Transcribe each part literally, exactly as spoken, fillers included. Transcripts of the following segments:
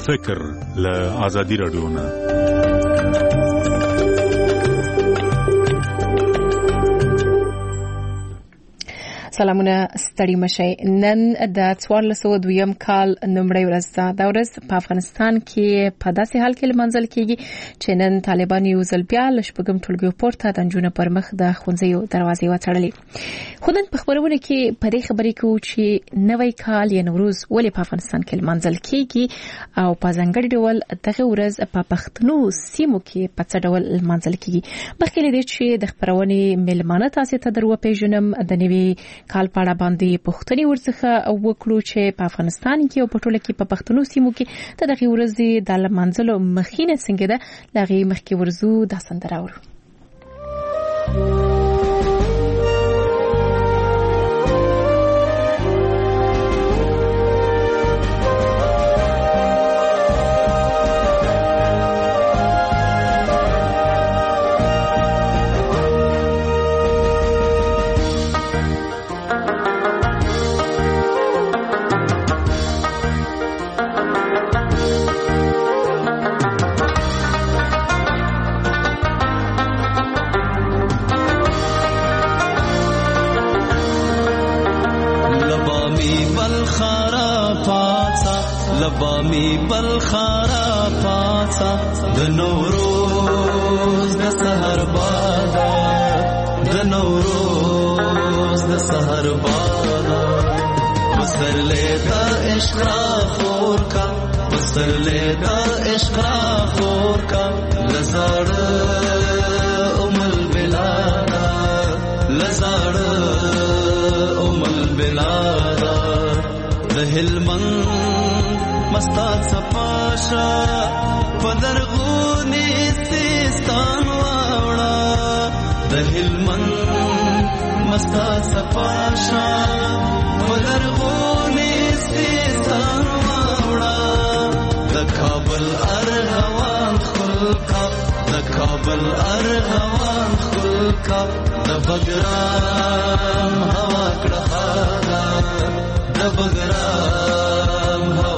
فکر له ازادي رادیو نه. سلامونه ستړي مشي. نن د څوارلس سوه دویم کال نومړی ورځ ده. دا ورځ په افغانستان کې په داسې حال کې لمانځل کیږي چې نن طالبان یو ځل بیا له شپږم ټولګیو پورته د نجونو پر مخ د ښوونځیو دروازې وتړلې. خو نن په خبرونه کې په دې خبرې کوو چې نوی کال یا نوروز ولې په افغانستان کې لمانځل کیږي او په ځانګړي ډول دغه ورځ په پښتنو سیمو کې په څه ډول لمانځل کیږي. مخکې له دې چې د خبرونې ملمانه تاسو ته درو پیژنم د نوي کال پاړه باندې پښتني ورڅخه وکړو چې په افغانستان کې او په ټوله کې په پښتنو سیمو کې د دغه ورځې د لمانځلو مخینه څنګه ده لغې مخکې ورزو د سندره ورو. لبامی بلخارا پاتا د نوروز د سحر بادا د نوروز د سحر بادا بسر لیدا عشق خور کا بسر لیدا عشق خور کا لزار ام البلادا لزار ام البلادا د هلمند مستات سپاشا پدرغونی سیستان واوڑا د هلمند مستات سپاشا پدرغونی سیستان واوڑا د کابل ارغوان خلقا د کابل ارغوان خلقا د بگرام هوا کڑخادا د بگرام هوا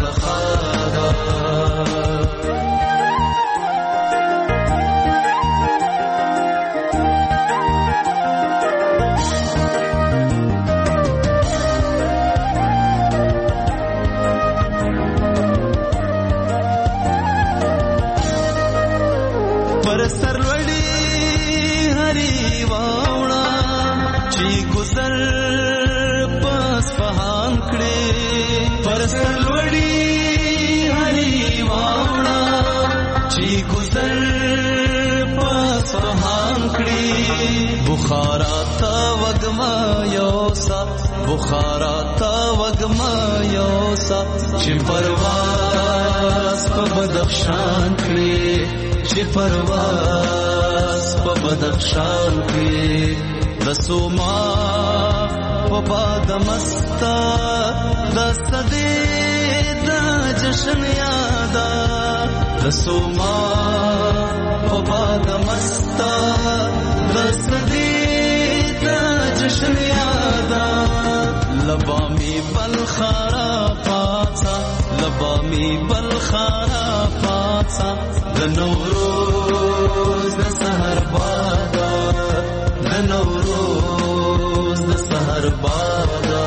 بخارا تا وگما یوسا بخارا تا وگما یوسا چی پرواز پا بدخشان کری چی پرواز پا بدخشان کری دسوما پا بادمستا دست دی دا جشن یادا دسوما پا بادمستا دست دی جشن یادا لبامی بلخارا پاتا لبامی بلخارا پاتا د نوروز د سحر بادا د نوروز د سحر بادا.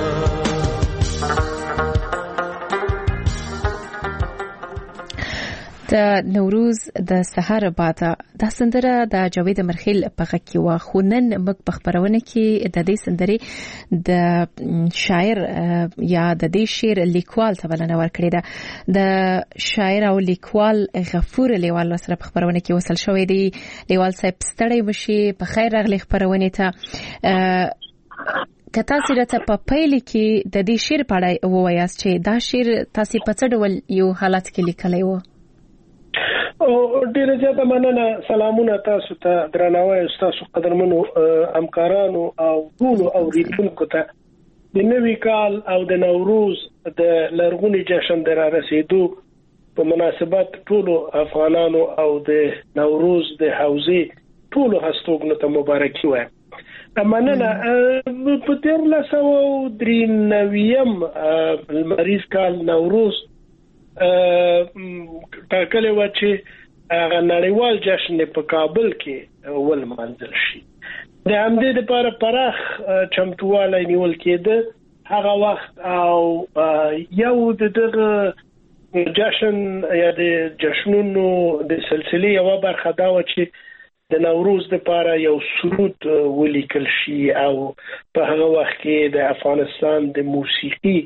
د نوروز د سحر بادا د سندره د جاوید مرخیل په غږ کې و. خو نن موږ په خبرونه کې د دې سندرې د شاعر یا د دې شعر لیکوال ته بلنه ورکړې ده. د شاعر او لیکوال غفور لیوال سره په خبرونه کې وصل شوې دي. لیوال صاحب ستړی مشي، په خیر راغلی خبرونه ته. که تاسو راته په پیل کې د دې شعر په اړه ووایاست چې دا شعر تاسو په څه ډول یو حالت کې لیکلی و؟ او ډیره زیاته مننه. سلامونه تاسو ته درناوی تاسو قدرمنو همکارانو او ټول اوریدونکو ته. د نوي کال او د نوروز د لرغوني جشن د را رسیدو په مناسبت ټول افغانانو او د نوروز د حوزې ټول هستوګنو ته مبارکي وایم. مننه. په دیارلس سوه درې نویم لمریز کال نوروز ټاکلې و چې هغه نړیوال جشن په کابل کې ولمانځل شي. د همدې لپاره پراخ چمتووالی نیول کېده هغه وخت او یو د دغه جشن یا د جشنونو د سلسلې یو برخه دا و چې د نوروز لپاره یو سرود ولیکل شي او په هغه وخت کې د افغانستان د موسیقي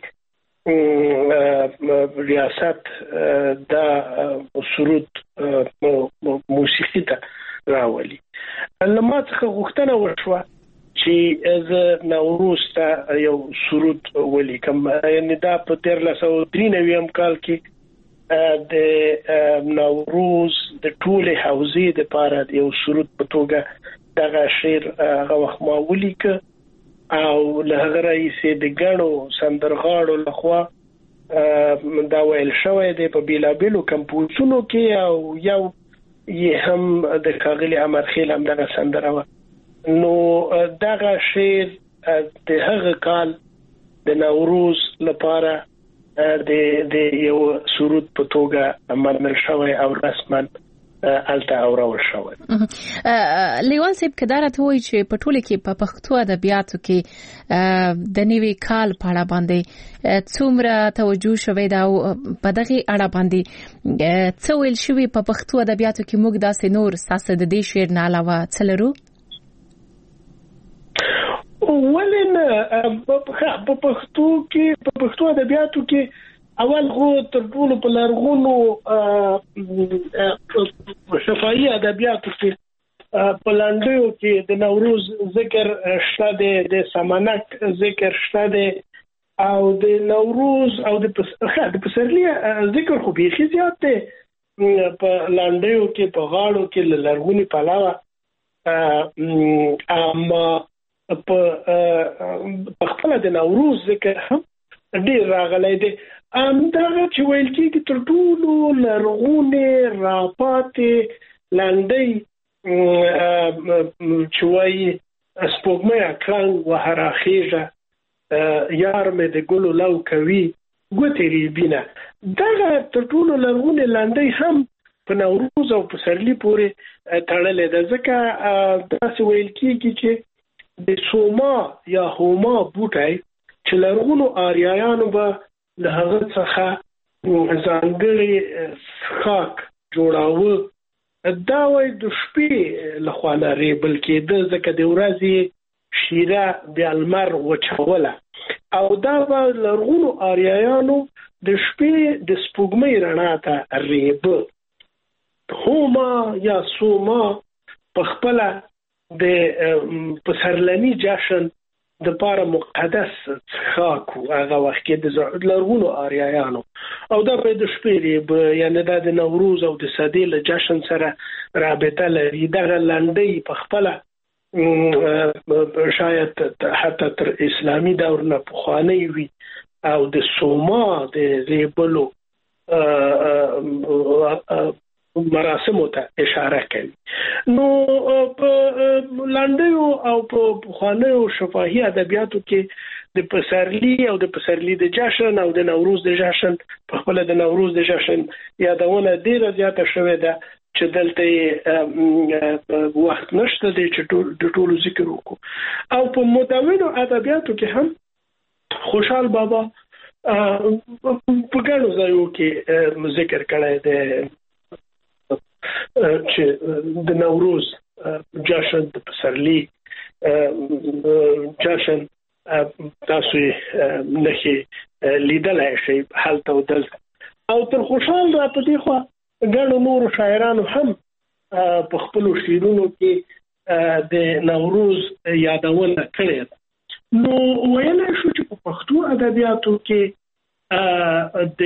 ریاست دا سرود موسیقي ته راولي. لما څخه غوښتنه وشوه چې از نوروز ته یو سرود ولیکم، یعنی دا په تیرلس سوه درې نوي کال کې د نوروز د ټولې حوزې لپاره یو سرود په توګه دغه شعر هغه وخت ما ولیکه او له هغه راهیسې د ګڼو سندرغاړو لخوا دا ویل شوی دی په بیلابیلو کمپوزونو کې او یو یې هم د ښاغلي امرخیل همدغه سندره وه. نو دغه شعر د هغه کال د نوروز لپاره د د یو سرود په توګه منل شوی او رسما الته اورول شوی. لیوان صاحب کدارت وایي چې په ټوله کې په پښتو ادبیاتو کې د نوي کال په اړه باندې څومره توجه شوی دا په دغه اړه باندې څه ویل شوی په پښتو ادبیاتو کې موږ داسې نور ساسه د دې شعر نه علاوه څه لرو؟ ولنه په پښتو کې په پښتو ادبیاتو کې اول خو تر ټولو په لرغونو شفاهي ادبیاتو کې په لنډیو کې د نوروز ذکر شته دی، د سمنک ذکر شته دی او د نوروز او د پسرلي ذکر خو بیخي زیات دی په لنډیو کې په غاړو کې لرغوني پلاوه. اما په خپل د نوروز ذکر هم ډیر راغلی دی. ام دا چې ویل کېږي تر ټولو لرغونې راپاتې لنډۍ چې وایي سپوږمۍ اکرنګ وهراخیږه یار مې د ګلو لو کوي ګوتې ریبینه، دغه تر ټولو لرغونې لنډۍ هم په نوروز او پسرلي پورې تړلې ده. ځکه داسې ویل کېږي چې د سوما یا هوما بوټی چې لرغونو آریایانو به له هغه څخه ځانګړی څښاک جوړاوه، دا وایي د شپې لخوا نه ریبل کېده ځکه د ورځې شیره بیا لمر وچوله او دا به لرغونو آریایانو د شپې د سپوږمۍ رڼا ته ریبه. هوما یا سوما په خپله د پسرلني جشن د پاره مقدس څښاک هغه وخت کې د لرغونو آریایانو او دا په د شپې یعنی دا د نوروز او د صدې له جشن سره رابطه لري. دغه لنډۍ په خپله شاید حتی تر اسلامي دور نه پخوانۍ وي او د سوما د ریبلو مراسمو ته اشاره کوي. نو په لنډیو او په پخوانیو شفاهي ادبیاتو کې د پسرلي او د پسرلي د جشن او د نوروز د جشن په خپل د نوروز د جشن یادونه ډیره زیاته شوې ده چې دلته وخت نشته دی چې د ټولو ذکر وکړو. او په مدونو ادبیاتو کې هم خوشحال بابا په ګڼو ځایو کې ذکر کړی دی چې د نوروز جشن د پسرلي جشن تاسو نشي لیدلای شئ هلته او دلته. او تر خوشحال را په دې خوا ګڼو نورو شاعرانو هم په خپلو شعرونو کې د نوروز یادونه کړې ده. نو ویلی شو چې په پښتو ادبیاتو کې د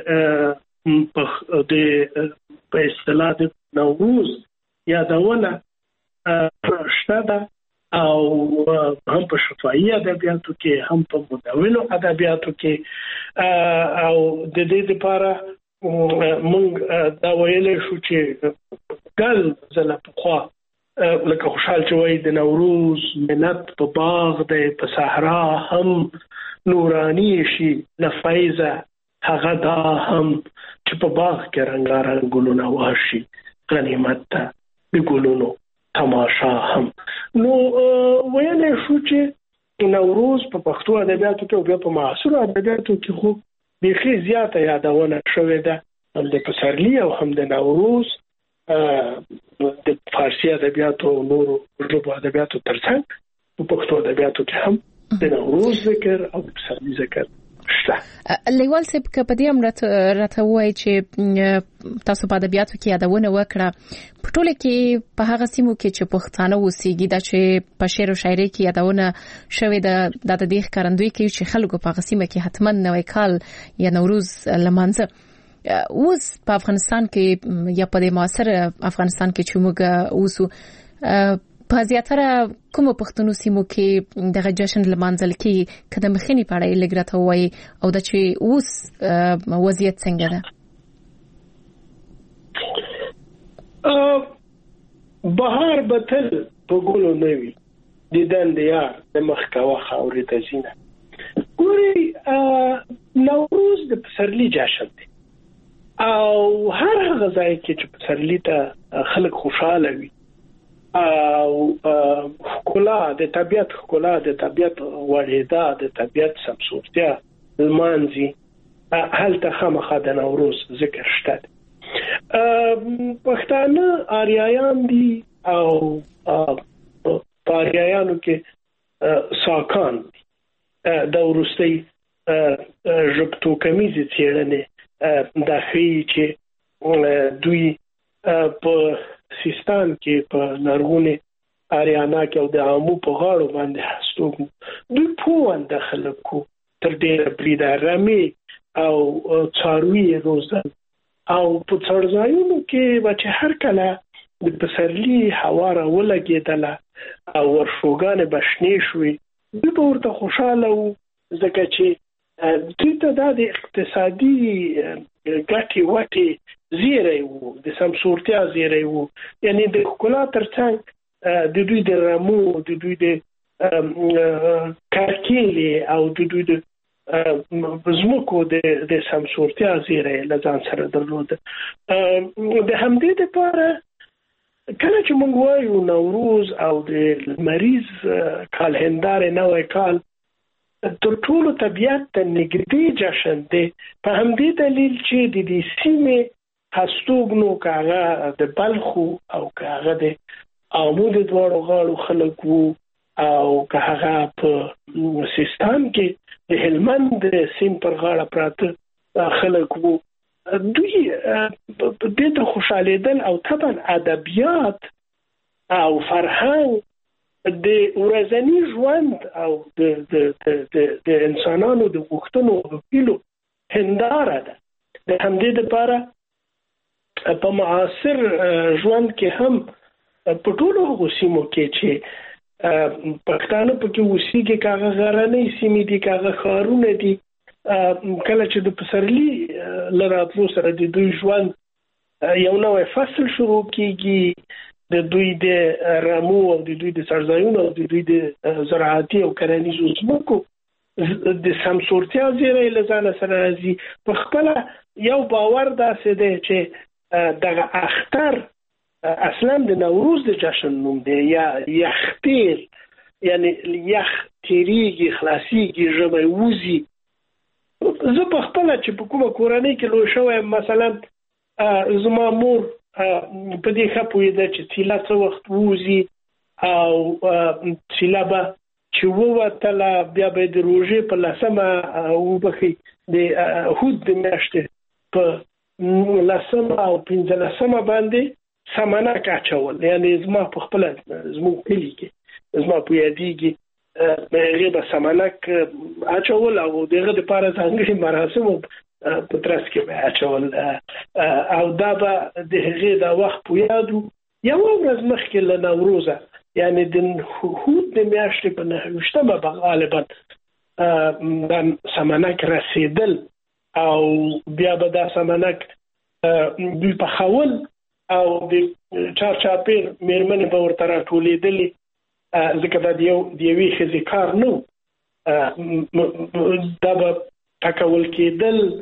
د په اصطلاح د نوروز یادونه شته ده او هم په شفاهي ادبیاتو کې هم په مدونو ادبیاتو کې او د دې لپاره موږ دا ویلی شو چې ګل ځله پخوا لکه خوشحال چې وایي د نوروز منت په باغ دی په صحرا هم نورانی شي له فیضه هغه دا هم چې په باغ کې رنگارنګ ګلونه واشي غنیمت ته د ګلونو تماشا هم. نو ویلې شو چې نوروز په پښتو ادبیاتو کې او بیا په معاصر ادبیاتو کې خو بیخي زیاته یادونه شوې ده، هم د پسرلي او هم د نوروز د فارسي ادبیاتو او نورو ژبو ادبیاتو ترڅنګ په پښتو ادبیاتو کې هم د نوروز ذکر او د پسرلي ذکر شته. لیوال صاحب که په دې هم راته وایي چې تاسو په ادبیاتو کې یادونه وکړه، په ټوله کې په هغه سیمو کې چې پښتانه اوسېږي دا چې په شعر او شاعري کې یادونه شوې ده د دې ښکارندوی کوي چې خلکو په هغه سیمه کې حتما نوی کال یا نوروز لمانځه. اوس په افغانستان کې یا په معاصر افغانستان کې چې موږ اوسو په زیاتره کومو پښتنو سیمو کې دغه جشن لمانځل کېږي، که د مخینې په اړه یې لږ راته ووایي او دا چې اوس وضعیت څنګه ده؟ بهار به تل په ګلو نه وي، دیدن د یار د مخ کوه خاورې ته ځینه. ګورئ نوروز د پسرلي جشن دی او هر هغه ځای کې چې پسرلي ته خلک خوشاله وي او ښکلا د طبیعت ښکلا د طبیعت وړېدا د طبیعت سمسورتیا لمانځي، هلته خامخا د نوروز ذکر شته. پښتانه آریایان دي او په آریایانو کې ساکان دي. د وروستۍ ژبتوکمیزې څېړنې دا ښیي چې دوی په سیستان کې په لرغونې آریانا کې او د عامو په غاړو باندې هستوګ دوی پوهنده خلکو تر ډېره بریده رمې او څاروي روزل او په څړځایونو کې به چې هر کله د پسرلي هوا راولګېدله او ورشوګانې به شنې شوې دوی به ورته خوشحاله وو، ځکه چې دوی ته دا د اقتصادي ګټې وټې زیری وو، د سمسورتیا زیری وو. یعنی د ښکلا ترڅنګ د دوی د رمو، د دوی د کرکیلې او د دوی د ځمکو د سمسورتیا زیری له ځان سره درلوده. د همدې دپاره کله چې موږ وایو نوروز او د لمریز کال هندارې نوی کال تر ټولو طبیعت ته نږدې جشن دی، په همدې دلیل چې د دې سیمې هستوګنو که هغه د بلخو او که هغه د آمو د دواړو غاړو خلک وو او که هغه په سیستان کې د هلمند د سیند پر غاړه پراته خلک وو، دوی دې ته خوشحالېدل او طبعا ادبیات او فرهنګ د ورځني ژوند او د د د د انسانانو د غوښتنو او هیلو هنداره ده. د همدې دپاره په معاصر ژوند کې هم په ټولو هغو سیمو کې چې پښتانه پکې اوسېږي، که هغه غرنۍ سیمې دي که هغه ښارونه دي، کله چې د پسرلي له راتلو سره د دوی ژوند یو نوی فصل شروع کېږي، د دوی د رمو او د دوی د څړځایونو او د دوی د زراعتي او کرنیزو ځمکو د سمسورتیا زیری له ځانه سره راځي. په خپله یو باور داسې دی چې دغه اختر اصلا د نوروز د جشن نوم دی، یا یختیر، یعنی یخ تیریږي خلاصیږي ژمی وځي. زه په خپله چې په کومه کورنۍ کې لوی شوی یم، مثلا زما مور په دې ښه پوهېده چې څیله څه وخت ووځي او څیله به چې ووتله بیا به د روژې په لسمه وبښئ د هود د میاشتې په لسمه او پنځلسمه باندې سمنک اچول. یعنې زما په خپله زموږ کلي کې زما په یادېږي هغې به سمنک اچول او د هغه دپاره ځانګړي مراسمو په ترڅ کې به اچول او دا به د هغې دا وخت په یادو. یوه ورځ مخکې له نوروزه، یعنې د هود د میاشتې په نهه ویشتمه به غالبا دا سمنک رسېدل او بیا به دا سمنک دوی پخول او د چارچاپېر مېرمنې به ورته راټولېدلې، ځکه دا د یوې ښځې کار نه و. دا به ټکول کېدل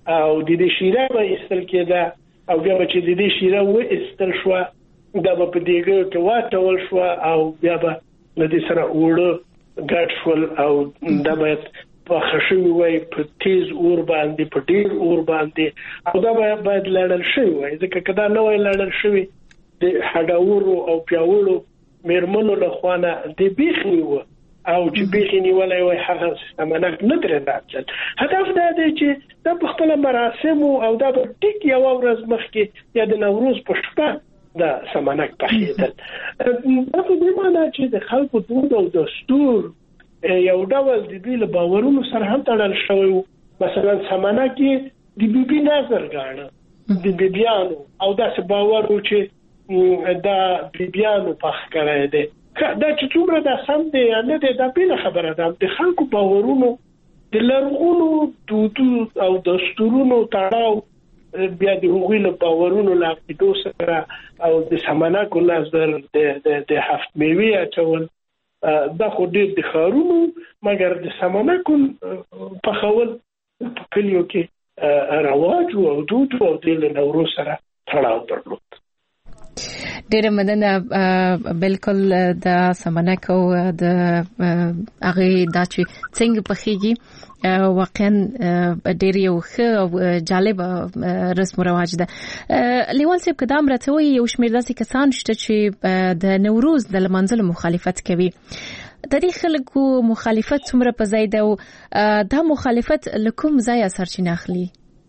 او د دې شیره به استل کېده او بیا به چې د دې شیره و استل شو دا به په دیګو کې واچول شو او بیا به د دې سره وړو ګډ شول او دا به په خشوي وای په تیز اور باندې په ډیر اور باندې او دا به باید لړل شي وای ځکه کدا نه وای لړل شي د هډاورو او پیاوړو مېرمنو له خوانه د بیخنی و او چې بیخنی ولای وای هغه سمنک نه درې راځل هدف دا دی چې د خپل مراسم او دا ټیک یو ورځ مخکې یا د نوروز په شپه دا سمنک پخېدل دا په دې معنی چې د خلکو دود او دستور یو ډول د دې له باورونو سره هم تړل شوی مثلا سمنک د بیبي نظر غاڼه د بیبيانو او دا څه باور و چې دا بیبيانو پخ کړی دی دا چې څومره دا سم دی نه دی دا بل خبره ده د خلکو باورونو د لرغونو دودو او دستورونو تړاو بیا د هغوی له باورونو له عقیدو سره او د سمنکو نظر د د هفت میوې اچول دا خو ډېر د ښارونو مګر د سمنکو پخول په کلیو کې رواج او دود او د نوروز سره تړاو درلود. ډېر مننه بالکل د سمنکو د هغه د څنګه پخېږي واقعا ډېر یو ښه او جالب رسم او رواج ده. لیوان صاحب کدام راته وي یو شمېر داسې کسان شته چې د نوروز د لمانځلو مخالفت کوي. د دې خلکو مخالفت څومره په ځای ده او دا مخالفت له کوم ځایه سرچینه اخلي؟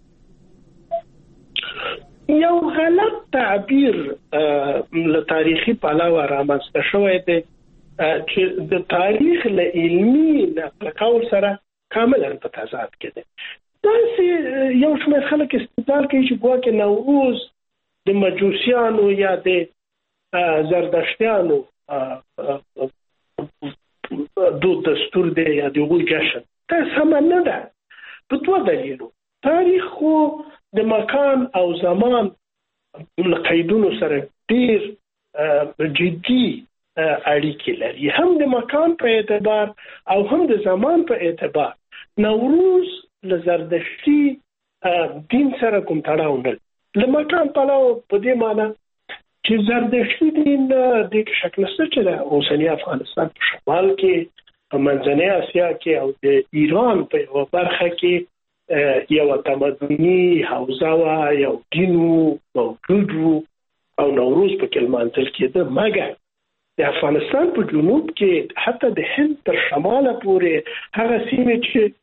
یو غلط تعبیر له تاریخي پلوه رامنځته شوی دی چې د تاریخ له علمي نقل قول سره کاملا په تضاد کې دی. داسې یو شمېر خلک استدلال کوي چې ګواکې نوروز د مجوسیانو یا د زردشتیانو دود دستور دی یا د هغوی جشن. دا سمه نه ده په دوه دلیلو. تاریخ خو د مکان او زمان له قیدونو سره ډېر جدي اړیکې لري، هم د مکان په اعتبار او هم د زمان په اعتبار. نوروز له زردشتي دین سره کوم تړاو نه لري. له مکان پلوه په دې معنی چې زردشتي دین د شکل نشته چې د اوسنی افغانستان په شمال کې په منځنۍ اسیا کې او د ایران په یوه برخه کې یو تمدني حوزه وا یو دینو موجود وو او نوروز په کې لمانځل کېده. مګر د افغانستان په جنوب کې حتی د هند تر شماله پورې هغه سیمې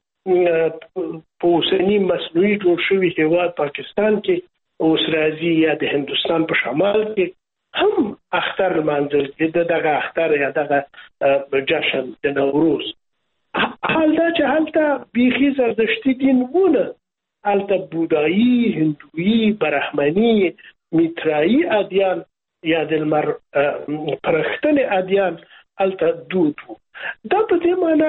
چې په اوسني مصنوعي جوړ شوي هېواد پاکستان کې اوس راځي یا د هندوستان په شمال کې هم اختر لمانځل کېده، دغه اختر یا دغه جشن د نوروز. حال دا چې هلته بیخي زردشتي دین ونه، هلته بودایی، هندویی، برهمنی، میترایی ادیان یا د لمر پرختنې ادیان هلته دود وو. دا په دې معنی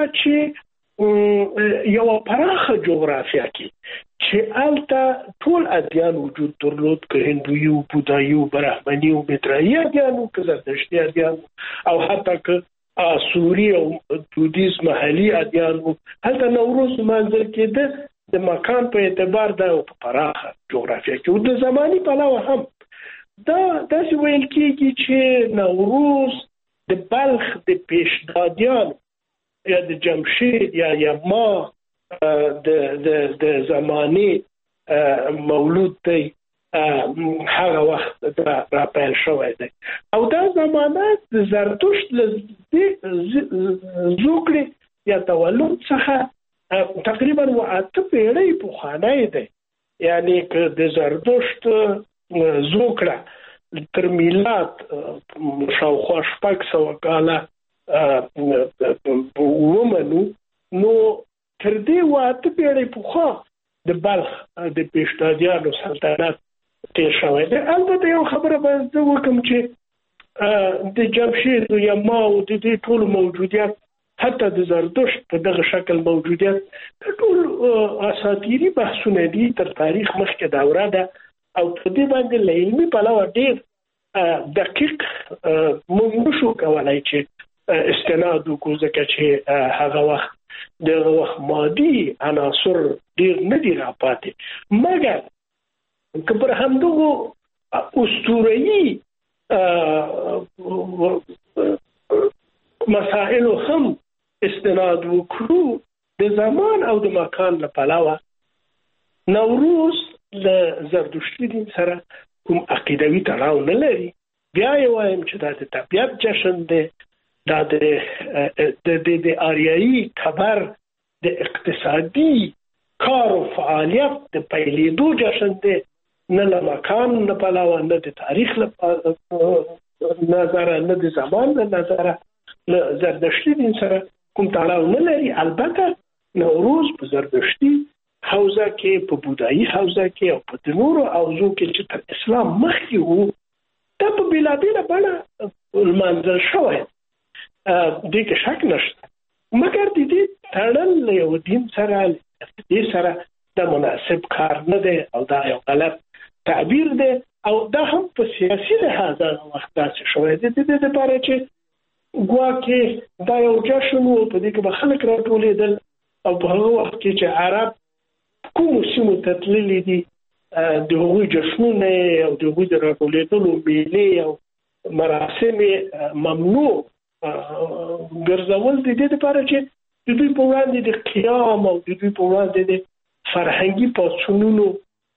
چې یوه پراخه جغرافیه کې چې هلته ټول ادیان وجود درلود، که هندویی و بودایی و برهمنی و میترایی ادیان و که زردشتي ادیان او حتی که آسوری او دودیز محلي ادیان وو. هلته نوروز لمانځل کېده د مکان په اعتبار دا په پراخه جغرافیه کې او د زماني پلوه هم دا داسې ویل کېږي چې نوروز د بلخ د پیشدادیان یا د جمشید یا یما د د د زماني مولود دی هغه وخت را پیل شوی دی او دا زمانه د زرتشت زوکړې یا تولد څخه تقریبا اته پیړۍ پخوانی دی. یعنی که د زرتشت زوکړه تر میلاد شاوخوا شپږ سوه کاله ومنو نو تر دې اته پیړۍ پخوا د بلخ د پیشدادیانو سلطنت تیر شوی دی. البته یو خبره به زه وکړم چې د جمشید و یما او د دې ټولو موجودیت حتی د زردشت په دغه شکل موجودیت د ټول اساطیري بحثونه دي، تر تاریخ مخکې دوره ده او په دې باندې له علمي پلوه ډېر دقیق موږ نشو کولی چې استناد وکړو ځکه چې هغه وخت د وخت مادي عناصر ډیر نه دي راپاتې، مګر که پر همدغو اسطوره‌ایي مسائلو هم استناد وکړو، د زمان او د مکان له پلوه نوروز له زردشتي دین سره کوم عقیدوي تړاو نه لري. بیا یې وایم چې دا د طبیعت جشن دی، دا د د آریایي خبر د اقتصادي کار او فعالیت د پیلېدو جشن دی، نه له مکان نه پلوه، نه د تاریخ له نظره، نه د زمان له نظره له زردشتي دین سره کوم تړاو نه لري. البته نوروز په زردشتي حوزه کې، په بودایي حوزه کې او په نورو حوزو کې چې تر اسلام مخکې وو، دا په بېلابېله بڼه لمانځل شوی، دې کې شک نشته. مګر د دې تړل له یو دین سره، دې سره دا مناسب کار نه دی او دا یو غلط تعبیر دی، او دا هم په سیاسي لحاظ وخت داسې شوی دی. د دې لپاره چې ګواکې دا یو جشن و، په دې کې به خلک راټولېدل، او په هغه وخت کې چې عرب کومو سیمو ته تللي دي، د هغوی جشنونه او د هغوی د راټولېدلو میلې او مراسم ممنوع ګرځول د دې لپاره چې د دوی په وړاندې د قیام او د دوی په وړاندې د فرهنګي پاڅونونو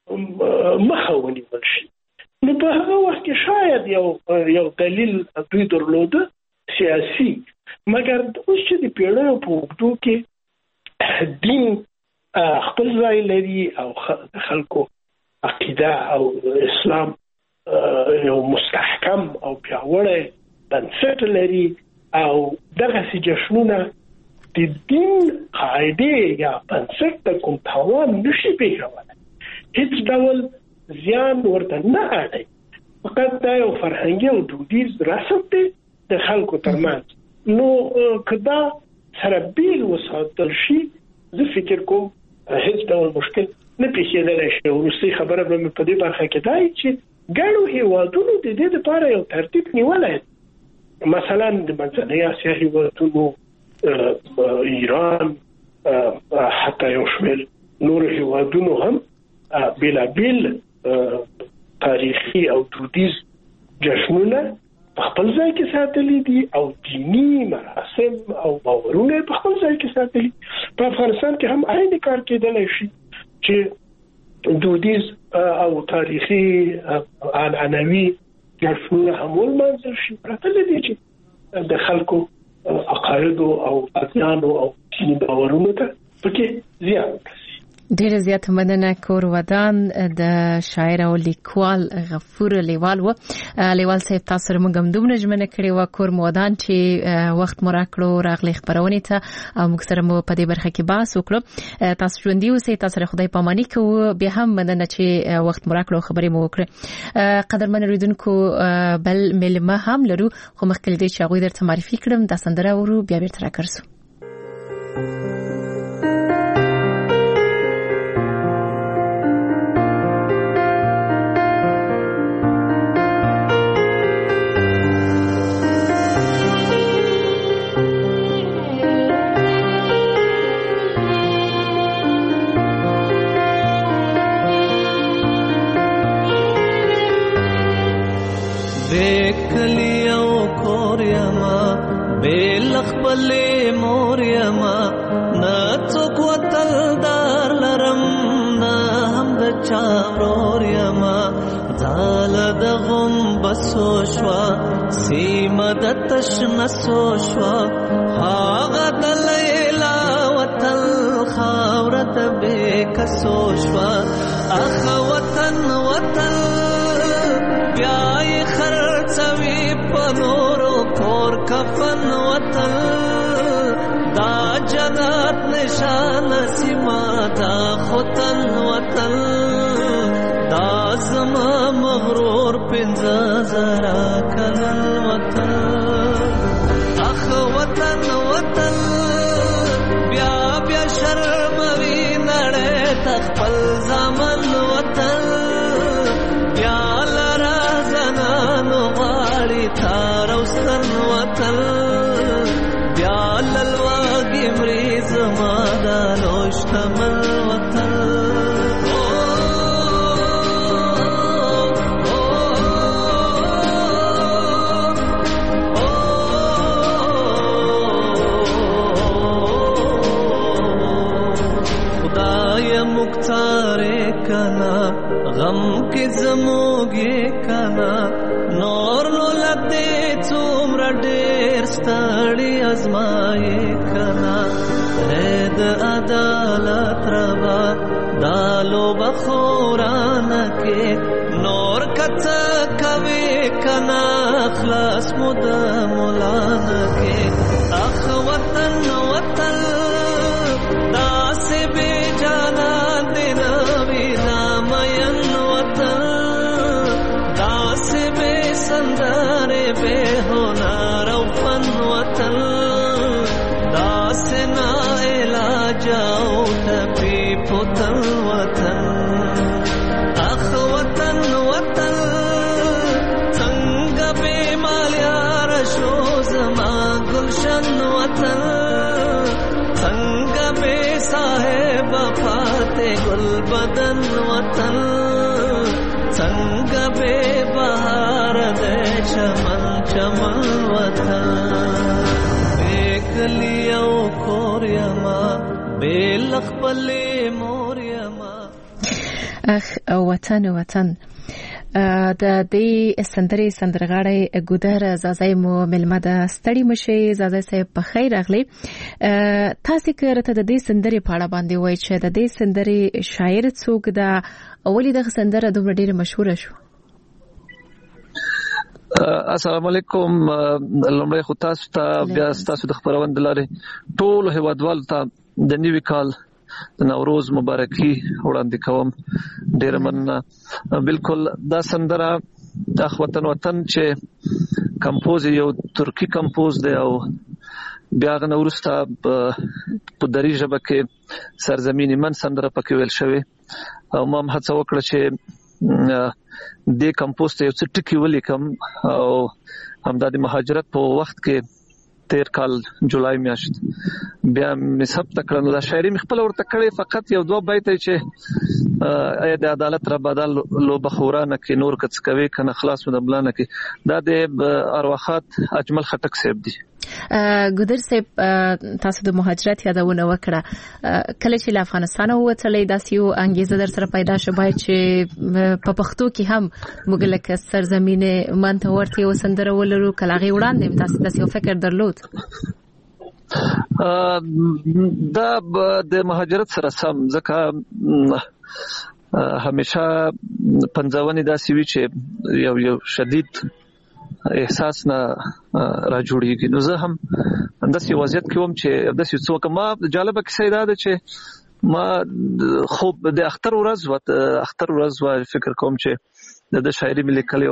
مخه ونیول شي. نو په هغه وخت کې شاید یو یو دلیل دوی درلوده سیاسي، مګر اوس چې د پیړیو په اوږدو کې دین خپل ځای لري او خلکو عقیده او اسلام یو مستحکم او پیاوړی بنسټ لري، او دغسې جشنونه د دین قاعدې یا بنسټ ته کوم تاوان نشي پېښولی، هیڅ ډول زیان ورته نه اړوي، فقط دا یو فرهنګي او دودیز رسم دی د خلکو ترمنځ. نو که دا سره بیل وساتل شي، زه فکر کوم هیڅ ډول مشکل نه پیښېدلی شي. وروستۍ خبره به مې په دې برخه کې دا وي چې ګڼو هېوادونو د دې لپاره یو ترتیب نیولی، مثلا د منځنۍ اسیا هېوادونو، ایران، حتی یو شمېر نورو هېوادونو هم بېلابېل تاریخي او دودیز جشنونه په خپل ځای کې ساتلي دي، او دینی مراسم او باورونه په خپل ځای کې ساتلي. په افغانستان کې هم عین کار کېدلی شي چې دودیز او تاریخي عنعنوي جشنونه هم ولمانځل شي، پرته له دې چې د خلکو عقایدو او ادیانو او دیني باورونو ته پکې زیان رسي. ډیره زیاته مننه. کور ودان د شاعر او لیکوال غفور لیوال و. لیوال صاحب تاسو سره موږ هم دومره ژمنه کړې وه کور مو ودان چې وخت مو راکړو راغلی خپرونې ته او موږ سره مو په دې برخه کې بحث وکړو. تاسو ژوندي اوسئ، تاسو سره خدای پاماني کوو. بیا هم مننه چې وخت مو راکړو خبرې مو وکړې. قدرمن اوریدونکو بل مېلمه هم لرو، خو مخکې دې چې هغوی درته معرفي کړم دا سندره ورو بیا بیرته راګرځو. بلې مور یما نه څوک وتل دار لرم، نه هم د چا ورور یما، ځال د غم بسو شوا سیمه د تشنسو شوا، هغه د لیلا وتل خاوره د بېکسو شوا، اخ وطن وطن بیا یې خرڅوي په نورو کور کفن وطن، دا جنت نشان سیما دا خوتن وطن، دا زما مغرور پنځه زرا کلن وطن، اخ وطن وطن بیا بیا شرموي نړۍ تخپل زمن وطن، بیا لرا زنانو غاړي تار اوستن وطن، بیا للواګي مري زما مشتمل وطن مختارے کنا غم کے زموگے کنا نور نو لتے څومره ډېر ستړي ازمایې کنا هد عدالت روا دالو بخورانه کې نور کته کوي کنا خلاص مود مولانه کې اخ وطن وطن داس بے جانا دینا وینا مین وطن داس بے سندارے بے ہونا روفن وطن داس نا علاجاؤ تپی پتن وطن اخ وطن وطن سنگ بے مالیار شو زما گلشن وطن سنگ بے صاحب فاتح گل بدن وطن سنگ بے بہار دے چمن چمن وطن بیک لیو کوریما بے لخ پلے موریما اخ وطن وطن د دې سندرې سندرغاړی ګودر زازای مو ملمه د ستړي مشي زازای صاحب په خیر راغلی تاسو کړه د دې سندرې په اړه باندې وایي چې د دې سندرې شاعر څوک دا اولی د سندره دومره ډیره مشهور شو السلام علیکم لمړی خو تاسو ته بیا تاسو د خبرونه دلاره ټول هیوادوال ته د نیوي کال نوروز مبارکي وړاندې کوم ډیر مننه بالکل دا سندره د وطن وطن چې کمپوز یو ترکی کمپوز دی او بیا غنورسته په دری ژبه کې سرزمینی من سندره پکې ویل شوی او ما هم هڅه وکړه چې د کمپوز ته یو څه ټکی ولیکم او همدا د مهاجرت په وخت کې تیر کال جولای میاشت بیا مې سب تکړه دا شاعري مخبل ورته کړې فقط یو دوه بیت چې اې د عدالت را بدل لو بخورانه کې نور کڅ کوي کنه خلاص مدبلانه کې دا د ارواحات اجمل خټک صاحب دی ګودر صاحب تاسو د مهاجرت یادونه وکړه کله چې له افغانستان ووتلې داسې یو انګیزه در سره پیدا شوه چې په پښتو کې هم موږ لکه سرزمینه مانته ورته وسندره ولرو کلاغي وړاندې تاسو داسې یو فکر درلود دا د مهاجرت سره سم ځکه همیشه پنځونی داسې وی چې یو یو شدید احساس نه را جوړیږي نو زه هم انداسې وضعیت کې وم چې داسې څوک ما جالبه کیسه ده چې ما خوب د اختر ورځ وت اختر ورځ و فکر کوم چې د شاعري ملي کلی و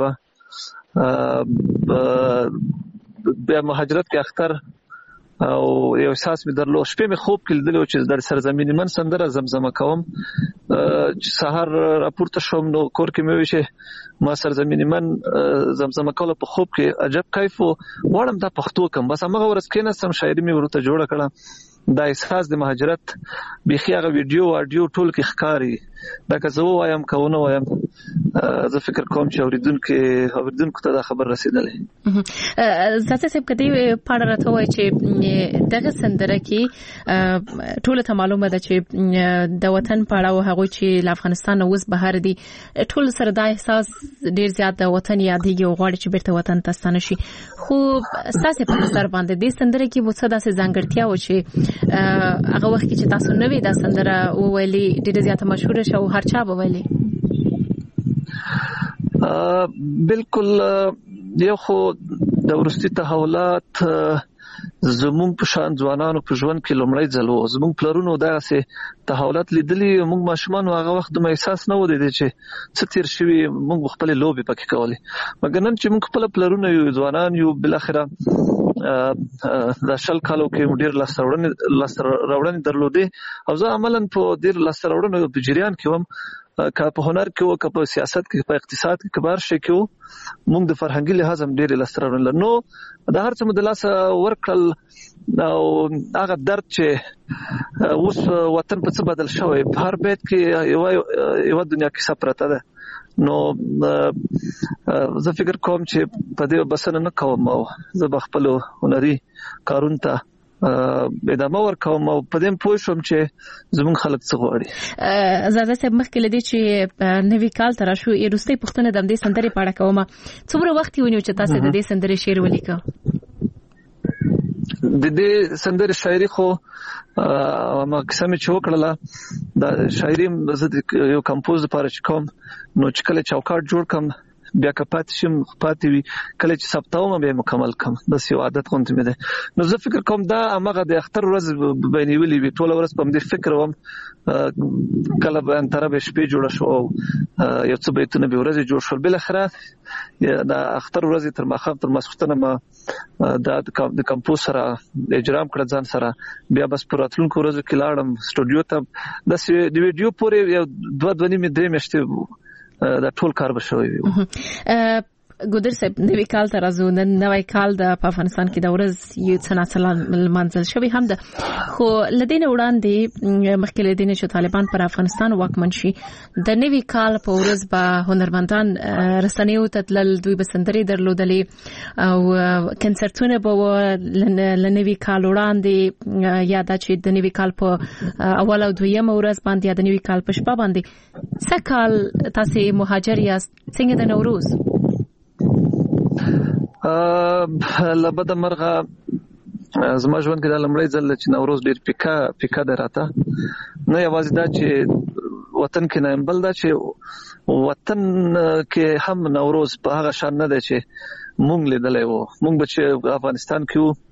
بیا مهاجرت کې اختر او یو احساس مې درلو شپې مې خوب کې لیدل چې در سرزمینی من سندره زمزمه کوم چې سحر راپورته شوم نو کور کې مې وی چې ما سرزمینی من زمزمه کوله په خوب کې عجب کیف وړم دا پښتو کوم بس هغه ورځ کې نه سم شاعري مې ورته جوړه کړه دا احساس د مهاجرت بيخي هغه ویډیو اډیو ټول کې ښکاری دا که زه وایم کوونه وایم زه فکر کوم چې اوریدونکو اوریدونکو ته دا خبر رسیدلې زاته سب کدی پاړه راته وای چې دغه سندره کې ټول ته معلومه ده چې د وطن پاړه او هغه چې له افغانستان اوس بهر دي ټول سره دا احساس ډیر زیات د وطن یادېږي او غواړي چې بیرته وطن ته ستانه شي خو تاسو په نظر باندې د سندره کې مو څه داسې ځانګړتیا و چې هغه وخت چې تاسو نوې دا سندره وویلي ډېر زیات مشهور شو هر چا به ویلي بالکل یو خو د ورستي تحولات زموږ په شان ځوانانو په ژوند کې لومړی ځل وو زموږ پلرونو داسې تحولات لیدلي موږ ماشومان هغه وخت د احساس نه ودی چې څه تیر شوی موږ خپل لوبي پکې کولې مګر نن چې موږ خپل پلرونو یو ځوانان یو بل اخره د شل کالو کې ډیر لاسترونه لاسترونه درلودي او زه عملاً په ډیر لاسترونه په جریان کې وم که په هنر کې او که په سیاست کې په اقتصاد کې کبار شي کې موږ د فرهنګي لحاظ هم ډېر لسترونه نو د هر څه مدلاس ورکړل او هغه درد چې اوس وطن په څه بدل شوی په هر بیت کې یو یو دنیا کې سپرته ده نو زه فکر کوم چې په دې بسنه نه کوم او زه بخپل هنري کارون ته ادامه ورکوم او په دې پوه شوم چې زمون خلک څه غواړي. زاده صاحب مخکې لدی چې نوی کال تر شو ایروستي پښتون د دې سندري پاړه کوم څومره وخت ونیو چې تاسو د دې سندري شعر ولیکو؟ د دې سندري شاعري خو ما قسم چې وکړله د شاعري زه یو کمپوز لپاره چې کوم نو چې کله چوکاټ جوړ کم بیا کپات شم پاتې وي کله چې سبتاوم به مکمل کم د یو عادت غونډه مې ده نو زه فکر کوم دا هغه د اختر ورځ بینولې وی ټول ورځ په دې فکر وم کله به انتره به شپې جوړ شو یو څه بیتونه به ورځ جوړ شول بل اخره د اختر ورځ تر ماخام تر مسختنه ما د د کمپوز سره اجرام کړ ځان سره بیا بس پر اتلونکو ورځ کې لاړم سټوډیو ته د ویډیو پورې یو دوه دوه نیمه درې میاشتې دا ټول کار بشوي وي. ګودر صاحب نوی کال تر ازو نوی کال د افغانستان کې د ورځ یو څنګه منځل شوی هم ده خو لدین وړاندې مخکې لدین چې طالبان پر افغانستان واکمن شي د نوی کال په ورځ به هنرمندان رسنیو ته تل دوی بسندري درلودلې او کنسرتونه به لنوی کال وړاندې یاد چې د نوی کال په اول او دویم ورځ باندې د نوی کال په شپه باندې سکال تاسو مهاجر یاست څنګه د نوروز لبد مرغه زما ژوند کې د لمړی ځل چې نوروز ډیر پیکا پیکا دراته نه یوازې دا چې وطن کې نه بل دا چې وطن کې هم نوروز په هغه شان نه دی چې مونږ لیدلې وو مونږ به چې افغانستان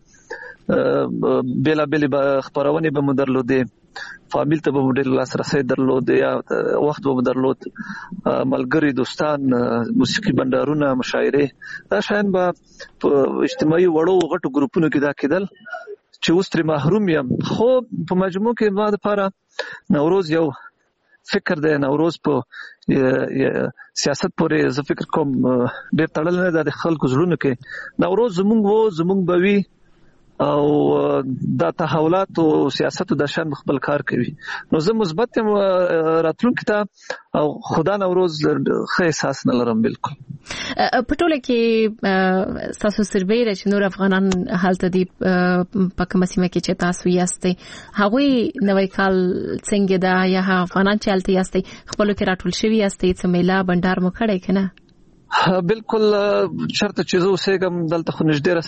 کې بیلا بیلی به خبرونه به مدرلودې فامیل ته به ډېر لاسرسي درلود یا وخت به درلود ملګری دوستان موسیقي بندرونه مشاعره دا شاین به اجتماعي وړو غټو ګروپونو کې دا کېدل چې اوس تر محروم یم خو په مجموع کې ما د لپاره نوروز یو فکر دی نوروز په سیاست پورې زه فکر کوم ډېر تړل نه د خلکو زړونو کې نوروز زمونږ وو زمونږ بوي او دا تحولات او سیاست د شان خپل کار کوي نو زه مثبت یم راتلونکي ته او خدا نوروز ښه احساس نه لرم بالکل په ټوله کې تاسو سربېره چې نور افغانان حالت دي په کومه سیمه کې چې تاسو یاستئ هغوی نوی کال څنګه دا یا افغانان چې حالت یاستئ خپل کې راټول شوی یاستئ څه میلا بندر مو کړی کنه بالکل شرط چې زه اوسېږم دلته خو نږدې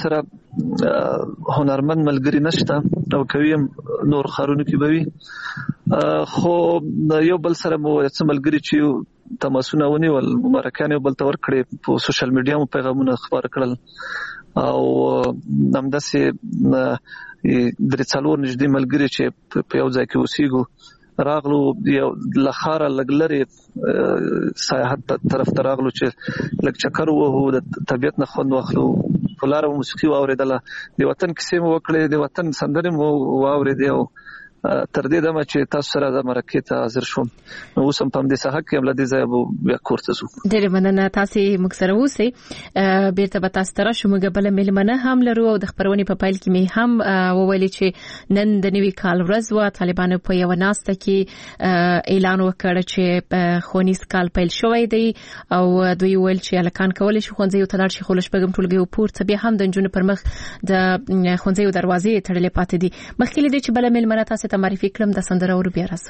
سره هنرمند ملګری نشته او کویم نور خارونو کې بوي خو یو بل سره مو څه ملګری چې تماسونه ونیول مبارکانه بل تور کړي په سوشل میډیا مو پیغامونه خبر کړل او همداسې درې څلور نږدې ملګری چې په یو ځای کې اوسېږو راغلو یو لخاره لګلري سیاحت طرف ته راغلو چې لک چکر وو د طبيعت نه خوند واخلو ولاره موسیقي واوریدله د وطن کیسې مو وکړې د وطن سندرې مو واوریدې او تر دې دمه چې تاسو سره د مرکه ته حاضر شوم نو اوس هم په دې ساحه کې هم لدې ځای بیا کورته زو ډېر مننه تاسو مکسره اوسئ بیرته به تاسو تر شو موږ بل ملمنه هم لرو او د خبرونې په پایل کې می هم وویل چې نن د نوي کال ورځ و طالبانو په یو ناسته کې اعلان وکړ چې خونیز کال پیل شوی دی او دوی ویل چې الکان کول شي خونځي ته لاړ شي خلش پیغام ټولګي پورته به هم د جنونو پر مخ د خونځي دروازې تړلې پاتې دي مخکې لدی چې بل ملمنه تاسو معرفي کړم د سندره ور بیا راځو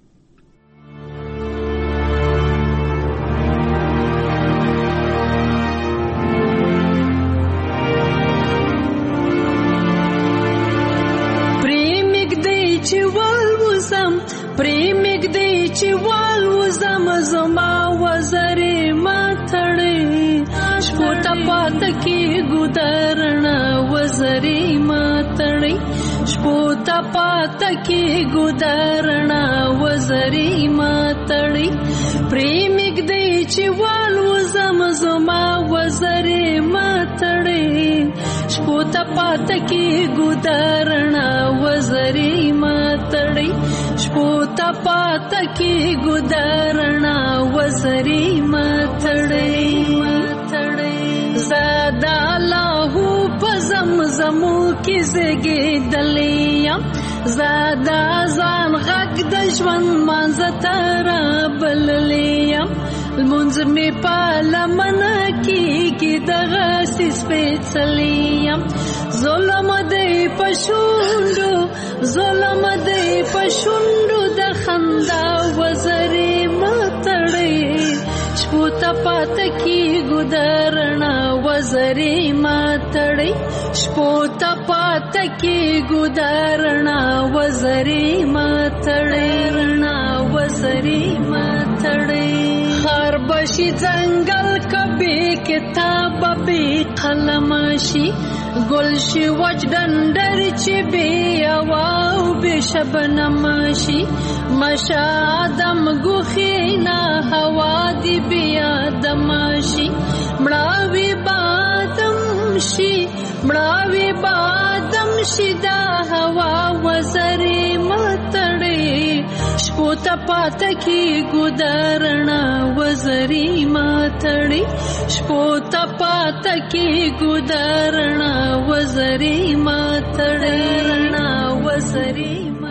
پریمګ دی چې وال وزم پریمګ دی چې وال وزم زما وزرې ما تړې شپوټه پات کې ګودرنا وزرې ما تړې شپوتا پاتا کې ګودرنا وزرې ما تړې پریمګ دی چې والو زم زما وزرې ما تړې شپوتا پاتا کې ګودرنا وزرې ما تړې شپوتا پاتا کی ګدارنا وزري متړې زادا الله پزمزمو کی زګې دلیم زادا ځان غږ د ژوند مانځ تر بللیم المنز می پالمن کی کی دغه سپېڅلیم ظلم دې پښوندو ظلم دې پښوندو د خندا وزري متړې شپوتا پات کی ګدارنا وزري متړې شپوتا پات کی ګدارنا وزري متړې رنا وزري متړې هر بشي ځنګل کبي کتاب به قلم شي ګل شي وجدندر چې بي واو به شبنم شي مشادم ګوخینا هوا دی بیا دمشي مړاوي بادم شي مړاوي بادم شي دا هوا وزري متړې شپوتا پات کی ګدارنا وزري متړې شپوتا پات کی ګدارنا وزري متړې رنا وزري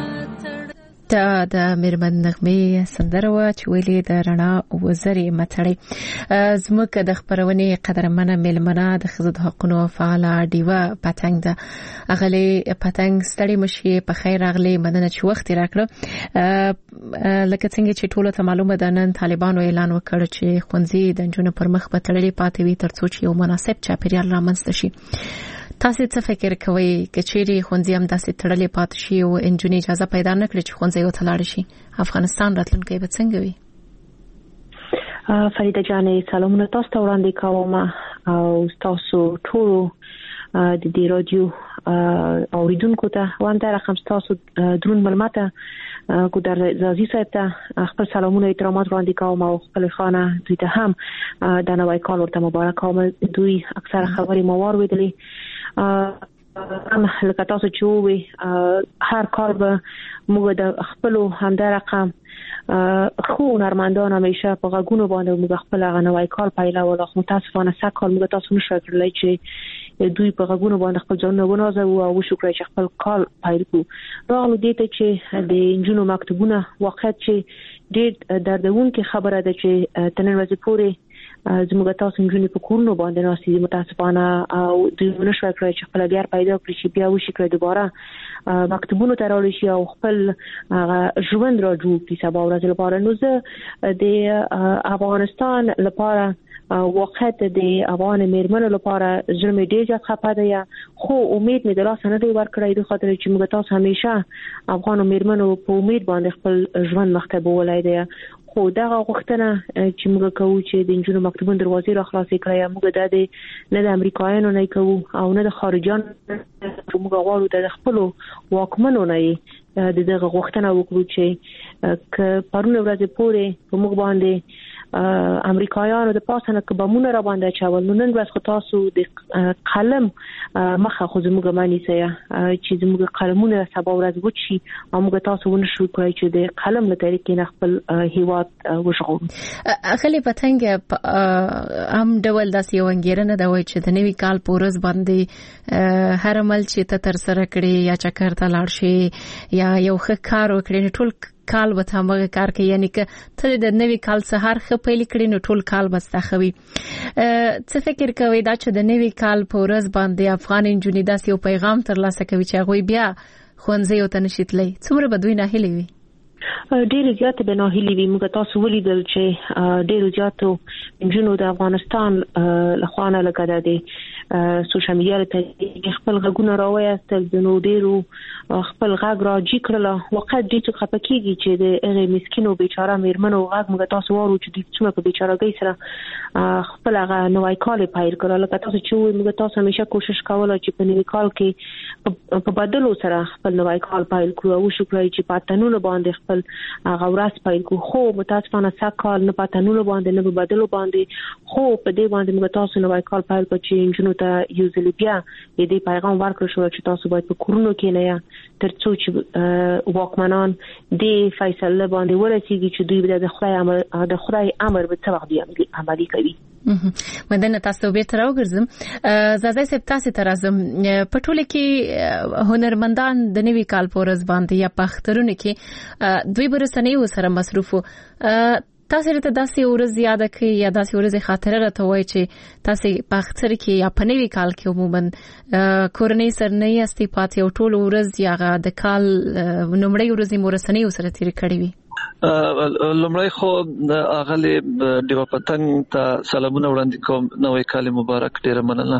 دا د میرمن نغمه سندره و چې ویلي د رڼا وزري متړې زموږ د خبرونې قدرمنه ملمنه د ښځو د حقوقو فعاله ډیوه پتنګ ده اغلی پتنګ ستړي مشي په خیر اغلی مننه چې وخت راکړه لکه څنګه چې ټولو ته معلومه ده نن طالبانو اعلان وکړ چې ښوونځي د نجونو پر مخ به تړلي پاتې وي ترڅو چې یو مناسب چاپیریال رامنځته شي تاسو څه فکر کوئ کچېری ښوونځي هم داسې تړلې پاتې شي او انجونې اجازه پیدا نه کړي چې ښوونځي وتلاړ شي افغانستان راتلونکی به څنګه وي فریده جانې سلامونه تاسو ته وړاندې کوم او تاسو ټول د دې رادیو اوریدونکو ته وانده رقم تاسو درون ملمته کو در زازي صاحب ته خپل سلامونه احترامات وړاندې کوم او خپل خانه دوی ته هم د نوای کال ورته مبارک کوم دوی اکثر خبرې موار ویلي هم لکه تاسو چې وي هر کار به موږ د خپل همدا رقم خو نرمندان همیشه په غوګونو باندې موږ خپل غنوای کال پیله ولا خو متاسفانه سکه موږ تاسو نشو کړلای چې دوی په غوګونو باندې خپل ځان نه ونازه او شکر چې خپل کال پیل کو راغلو دې ته چې د انجونو مکتبونه وخت چې ډېر دردونکې خبره ده چې تنن ورځې پورې زموږ تاسو انجونې په کورونو باندې ناسي متاسفانه او دوی نشو کړی چې خپل بیا پیدا کړی چې بیا وشي کړی دوباره مکتبونو ته راوړي شي او خپل ژوند را جوړ کړي سبا ورځ لپاره نو زه د افغانستان لپاره وخت د افغان میرمنو لپاره زړه ډېر خپه ده خو امید مې د لاسه نه دی ورکړی د خاطر چې موږ تاسو همیشه افغان میرمنو په امید باندې خپل ژوند مخته بولای دی خو دا غوښتنه چې موږ کوو چې د انجونو مکتبونو دروازې را خلاصې کړي موږ د دې نه د امریکایانو نه کوو او نه د خارجان موږ غواړو د خپل واکمنو نه د دغه غوښتنه وکړو چې ک پرونه ورځې پورې په موږ باندې امریکایانو د پاسنه کبمونه را باندې چاول نن ورځ خو تاسو د قلم مخه خو زموږ مانی سي چې زموږ قلمونه سبا ورځ وچی او موږ تاسو ونشو کوي چې د قلم له طریقې نه خپل هیواد وشغو اخلي پتنګ ام ډول داسې یو انګیرنه دا وایي چې د نوي کال پورز باندې هر عمل چې ته تر سره کړی یا چکر ته لاړ شي یا یو ښه کار وکړي ټول کال به تاسو کار کوي یعنی که ته د نوي کال سهار خپل پیل کړی نو ټول کال به ستخوي څه فکر کوي دا چې د نوي کال په ورځ باندې افغان انجونې داسې یو پیغام ترلاسه کوي چې هغه بیا خونځي او تنشتلې څومره بدوي نه هلي وي ډېر زیات به نه هلي وي موږ تاسو ولیدل چې ډېر زیاتو انجونو د افغانستان لخوانه لګا دي سوشل میډیا ته خپل غږونه راوېستل د نو ډېرو خپل غږ راځي کړل وخت دې چې خپکیږي چې د هغه مسکینو بیچاره میرمنو غږ موږ تاسو وارو چې د څومره په بیچارهګۍ سره خپل هغه نوای کال پیل کړل لکه تاسو چې موږ تاسو همیشه کوشش کوله چې په نوي کال کې په بدلو سره خپل نوای کال پیل کړو او شکر چې پاتنونو باندې خپل هغه ورځ پیل کړو خو متاسفانه سکه نه پاتنونو باندې نه بدلو باندې خو په دې باندې موږ تاسو نوای کال پیل کړو چې انجونو کورونو ته یو ځل بیا دې پیغام ورکړ شو چې تاسو باید په کورونو کې نه یا ترڅو چې واکمنان دې فیصله باندې ورسیږي چې دوی به د خدای امر د خدای امر به څه وخت عملي کوي. مدنه تاسو به تر وګرځم زازای سپ تاسو تر ازم په ټوله کې هنرمندان د نوي کال پورز باندې یا پخترونه کې دوی برسنۍ وسره مصروف تاسو ته داسې ورځ یاد کړئ یا داسې ورځ خاطره راته وای چې تاسو پختر کې یا په نوي کال کې عموما کورنۍ سره نه یاستئ پاتې او ټول ورځ یا د کال نومړی ورځ مورسنۍ وسره تیر کړی وي. لمړی خو اغلی دیو پتنګ ته سلامونه وړاندې کوم نوې کال مبارک ډیره مننه.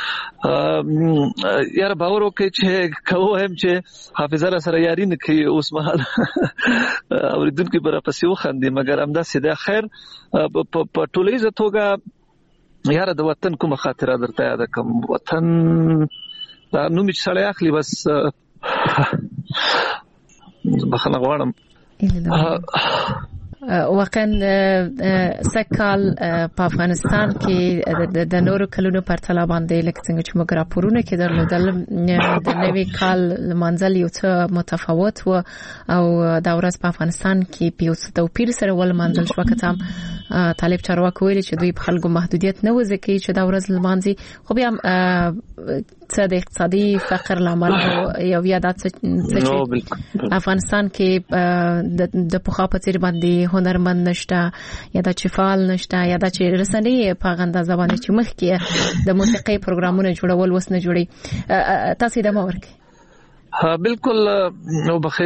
یار باور وکړئ چې کوم چې حافظه سره یاري نه کوي اوس مهال اوریدونکو پر پسې وخاندي مګر همدا سیده خیر په ټولیزه توګه یار د وطن کومه خاطره درته یاد کوم وطن دا نو می سړی اخلي بس بخنه غواړم واقعا سکال په افغانستان کې د نورو کلونو په تلا باندې لکه څنګه چې موږ راپورونه کې درلودل د نوي کال منځل یو څه متفاوت و او دا ورځ په افغانستان کې په یو څه توپیر سره ول منځل شو کته طالب چارواکو ویل چې دوی په خلکو محدودیت نه وځي چې دا ورځ لمانځي خو بیا څه د اقتصادي فقر لامل یو یادات څه افغانستان کې د پخوا په څیر باندې هنرمند نشته یا د چفال نشته یا د رسنۍ په غنده زبانه چې مخ کې د موسیقي پروګرامونه جوړول وس نه جوړي تاسو د مور کې ها بالکل نو بخې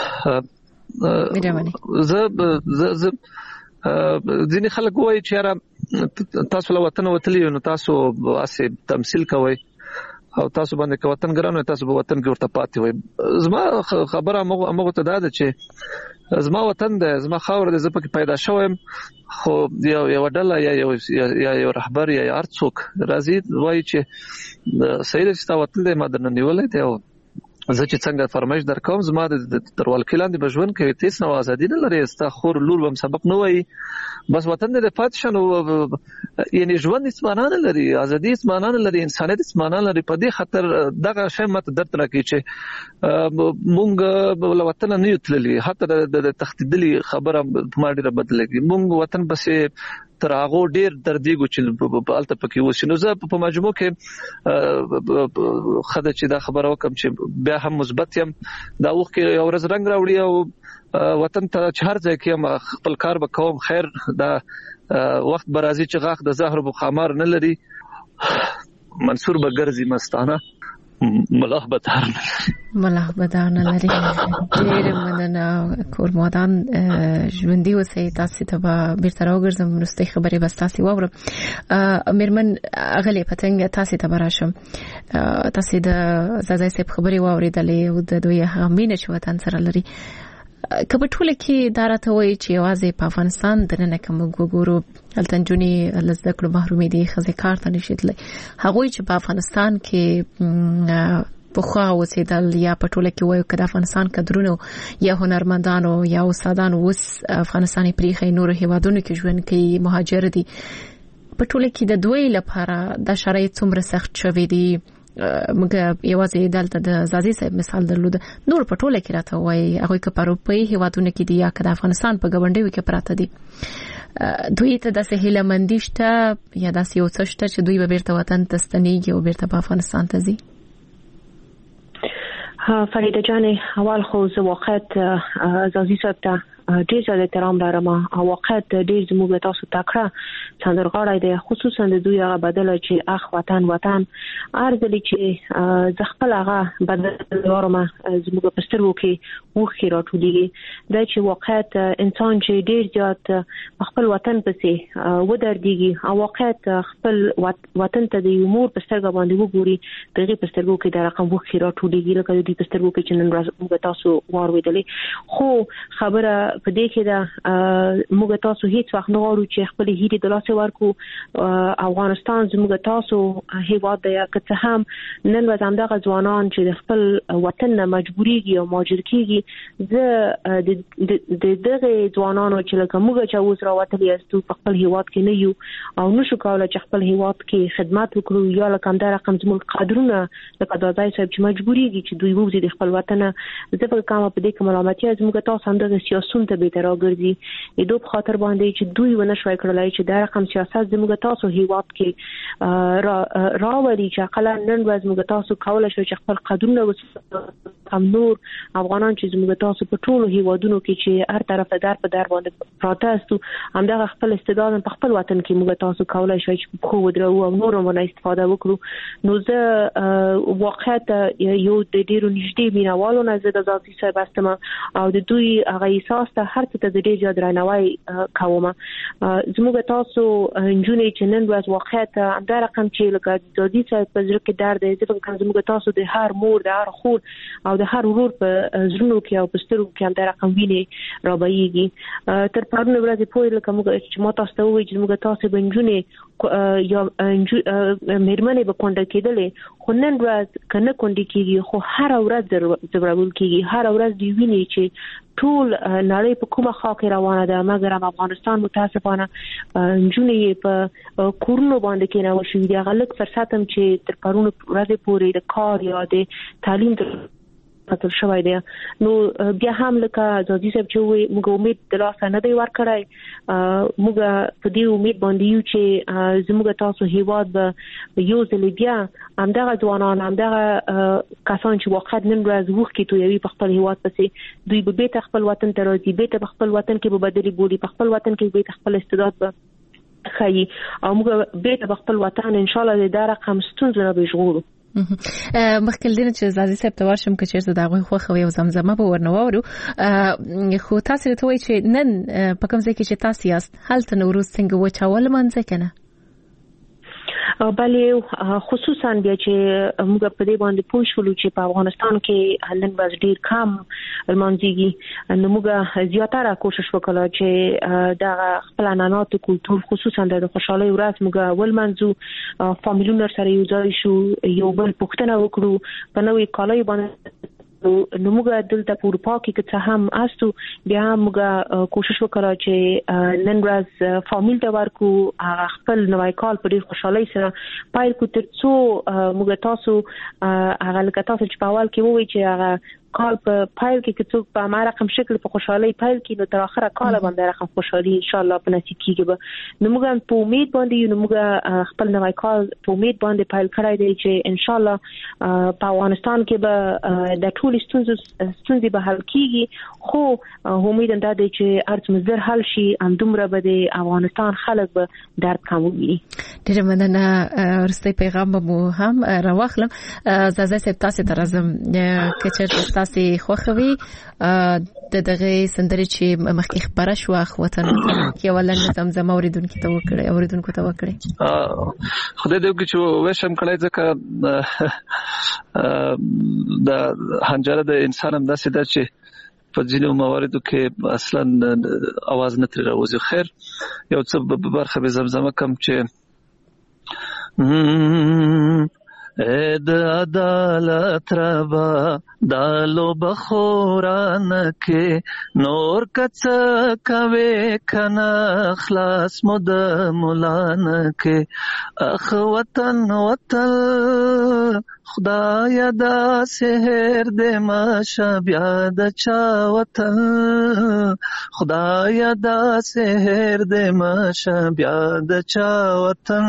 زه زه ځینې خلک وایي چې تاسو له وطن وتلی نو تاسو اسې تمثيل کوئ او تاسو باندې که وطن ګرانو تاسو به وطن کې ورته پاتې وي. زما خبره موږ ته دا ده چې زما وطن ده زما خاور ده زه پکې پیدا شوم خو یو یو ډله یا یو یا یو رهبر یا هر څوک راځي وایي چې سید ستا وطن دې ما درنه نیولې دی او زه چې څنګه فرمایش درکوم زما د تروال کلاندې بجون کې تیس نو ازادي نه لري استا خور لور هم سبق نه وایي بس وطن دې پات شنو یعنی ژوند اسمانه لري ازادي اسمانه لري انسانیت اسمانه لري په دې خاطر دغه شی مت درته راکې چې مونږ ول وطن نه یتللی حتی د تخدیدلی خبره ما ډیره بدلېږي مونږ وطن بسې تر هغه ډیر دردیګو چې په الته پکې وسینو زه په مجموع کې خدای چې دا خبره وکم چې بیا هم مثبت يم دا وخت کې یو ورځ رنگ راوړي او وطن ته چهار ځای کې خپل کار وکوم خیر دا وخت برازي چې غاخ د زهر بخمار نه لري منصور بګرزي مستانه ملاح بدار ملاح بدار نه لري ډېر مننه کورمادان ژوندۍ اوسئ تاسو ته به بیرته راوګرځم وروستۍ خبرې بس تاسو واورم میرمن اغلی پتنګ تاسو ته براشم تاسو د زازای صاحب خبرې واوریدلې او د دوی هغه مینه چې وطن سره لري کله ټول کې دارته وایي چې واځي په افغانستان درنه کوم وګورو التنجونی لزده کړو محرومي دي خزه کار ته نشیدل هغه چې په افغانستان کې په خو اوسېدل یا په ټول کې وایي کړه افغانستان کډرونو یا هنرمندانو یا استادانو وس افغانستاني پریخي نور هیوادونو کې ژوند کوي مهاجر دي په ټول کې د دوی لپاره د شرایط څومره سخت شوي دي موږ یوازې دلته د زازي صاحب مثال درلود نور په ټوله کې راته وایي هغه کې په اروپای هیوادونو کې دي یا د افغانستان په ګوندیو کې پراته دي دوی ته د سهیله مندشته یا د یو څه شته چې دوی به بیرته وطن ته ستنېږي او بیرته په افغانستان ته ځي. فریده جان اول خو زه واقعیت زازي صاحب ته ډیر زیات احترام لرم او واقعیت ډیر زموږ تاسو تکړه سندرغاړی دی خصوصا د دوی هغه بدل چې اخ وطن وطن ارزلي چې ز خپل هغه بدل ورما زموږ په سترګو کې وخی راټولېږي دا چې واقعیت انسان چې ډیر زیات خپل وطن پسې ودرديږي او واقعیت خپل وطن ته د امور په سترګو باندې وګوري دغه په سترګو کې د رقم وخی راټولېږي لکه د دې په سترګو کې چې نن ورځ موږ تاسو وارویدلې خو خبره په دې کې دا موږ تاسو هیڅ وخت نه غواړو چې خپل هیلې د لاسه ورکو. افغانستان زموږ تاسو هیواد دی که هم نن ورځ همدغه ځوانان چې د خپل وطن نه مجبوريږي او مهاجر کیږي زه د دغه ځوانانو چې لکه موږ چې اوس راوتلي یو په خپل هیواد کې نه یو او نشو کولای چې خپل هیواد کې خدمات وکړو یا لکه همدا رقم زموږ قدرونه لکه د ځای صاحب چې مجبوريږي چې دوی وځي د خپل وطن زه په کومه په دې کې ملامتیا زموږ تاسو همدغه سیاستون ته به تر راګرځي د دوه خاطر باندې چې دوی ونه شوي کړلای چې دا رقم سیاست زموږ تاسو هیواد کې را راوړي چې اقلا نن ورځ موږ تاسو کولای شو چې خپل قدرونه وساتو هم نور افغانان چې زموږ تاسو په ټولو هیوادونو کې چې هر طرف در په در باندې پروتست همدغه خپل استعداد په خپل وطن کې موږ تاسو کولای شو چې خو ودرو او نور باندې استفاده وکړو. نو زه واقعیت یو د ډیرو نږدې مینوالو نه زه د ذاتي صاحب استم او د دوی هغه احساس ته هر څه ته ډیر زیات رانوي کوم. زموږ تاسو انجونې چې نن ورځ واقعیت همدا رقم چې لکه ذاتي صاحب په ځکه درد دی چې زموږ تاسو د هر مور د هر خور او د هر ورور په زړونو کې او په سترګو کې همدا رقم ویني رابېږي. تر پرون ورځې پورې لکه موږ چې ما تاسو ته وایي چې موږ تاسو بنجونې یا مېرمنې به کونډه کېدلې خو نن ورځ کنه کونډه کېږي خو هر ورځ ضرورول کېږي هر ورځ دی ویني چې ټول نړۍ په کومه خوا کې روانه ده مګر هم افغانستان متاسفانه جنې په کورونو باندې کې نه وشي دی غلط فرصت هم چې تر پرون ورځې پورې د کار یا د تعلیم پاتل شوی دی. نو بیا هم لکه ځاځي صاحب چې وي موږ امید د لاسه نه دی ورکړای موږ په دې امید باندې یو چې زموږ تاسو هیواد به یو ځل بیا همدغه ځوانان همدغه کسان چې واقعا نن ورځ وښکي تویوي په خپل هیواد پسې دوی به بیت خپل وطن ته راځي بیت په خپل وطن کې به بدلی بولی په خپل وطن کې بیت خپل استعداد به خي او موږ بیت په خپل وطن ان شاء الله د رقم ستونزې به ژغورو. مخکې دینه چې زازي صاحب ته ورشم که چیرته دا غوي خوخه او زمزمه به ورنوورو خو تاسو ته وایي چې نن په کوم ځای کې چې تاسو یاست هلته نوروز څنګه وچاول منځ کنه بلې خصوصا بیا چې موږ په دې باندې پوه شولو چې په افغانستان کې نن باز ډیر کم المانځيږي نو موږ زیاتره کوشش وکړو چې دا خپل عنعنات کلتور خصوصا د خوشحالي ورځ موږ ول منځو فامیلونو سره یو ځای شو یو بل پوښتنه وکړو په نوې کالای باندې نو موږ دلته په اروپا کې چې هم استو بیا موږ کوشش وکړو چې نن ورځ فامیل ته ورکو خپل نوای کال په ډیر خوشحالي سره پایل کو تر څو موږ تاسو هغه لکه تاسو چې په اول کې وایي چې هغه کال په پایل کې چې څوک په ما رقم شکل په خوشحالي پایل کې نو تر اخره کال باندې رقم خوشحالي ان شاء الله په نصیب کیږي. نو موږ په امید باندې نو موږ خپل نوای کال په امید باندې پایل کړای دی چې ان شاء الله په افغانستان کې به د ټول ستونزې ستونزې به حل کیږي خو امید انده دی چې ارز مزر حل شي اندومره به د افغانستان خلک به درد کموي. ډیره مننه ورسته پیغام مو هم راوخلم زازه صاحب تاسو ته راځم چې چیرته تاسو خوخوي د دغه سندري چې مخکې خبره شو وطن کې ولن زمزمه اوریدونکو ته وکړي اوریدونکو ته وکړي خدای دې وکړي چې وښم کړای ځکه د هنجره د انسان هم داسې ده چې په ځینو مواردو کې اصلا आवाज نه تر راوځي. خیر یو څه برخه به زمزمه کم چې اې د عدالت ربا دالو بخوران کې نور کڅ کوي کنا خلاص مود مولان کې اخ وطن وطن خدایا دا سحر دې ماشه بیا د چا وطن خدایا دا سحر دې ماشه بیا د چا وطن